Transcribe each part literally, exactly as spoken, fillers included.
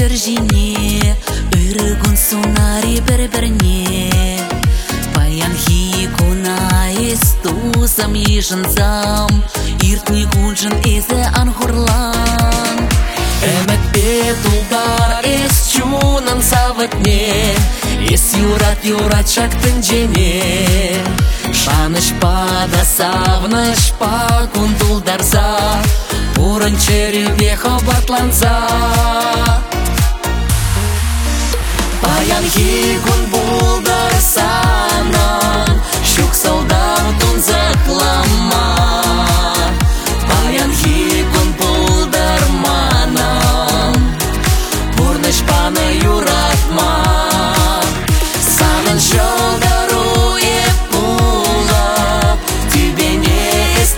бір жине, үргін сунари бір-бірне. Паян хи кунайс тусам ежінзам, иртни гунжын эзі анхурлан. Әмәт бет улдар эс чунан савытне, эс юрат-юрат шактын жене. Шанышпа да савнышпа кунтулдарза, урын черюбе хабатланза. Паян хи кун булдар санан, щук солдат тун заклама. Паян хи кун булдар манан, урнышпаны юратма. Санан жолдаруе пулап, тебе не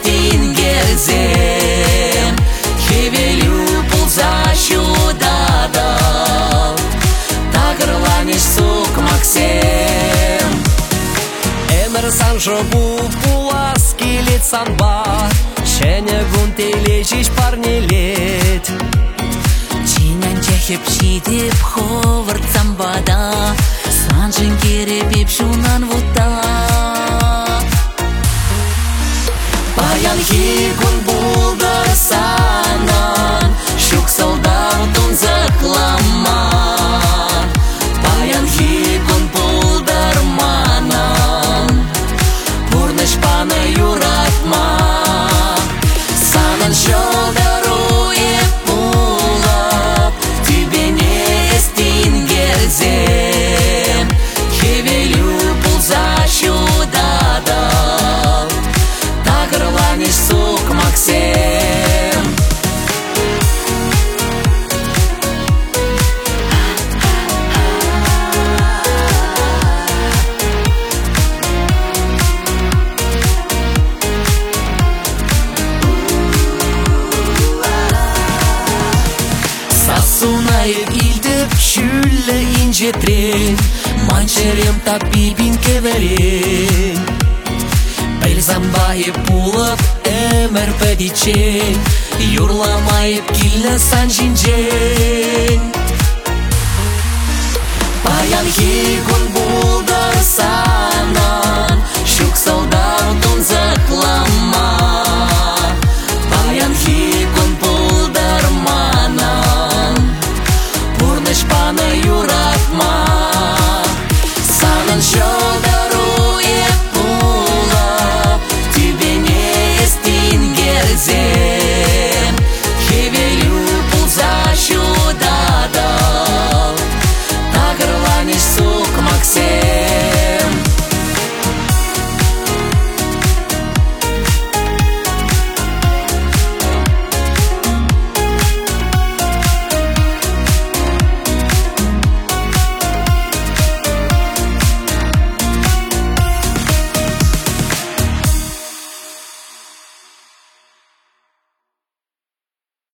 эстингерзем. Хевелю пулза щудадал, тагырланиш сук максем. Эмір санжы бу пулас келет санба, шәне гун тележиш парнелет. Чинян чехеп шидеп ховырт самбада, санжын керебеп шунан вута. Паян хи кун булдар санан, щук солдатун заклама. Паян хи кун булдар манан, урнышпаны юратма. Санан жолдаруе пулап, тебе не эстингерзем. Хевелю пулза щудадал, тагырланиш сук максем. Сунайып илдіп шүлі инжетрен, маншерем тап бибин кеверен. Бәлзамбайып пулып әмір пәдичен, юрламайып килі сан жинжен. Паян хи кун булдар санан, щук солдатун заклама.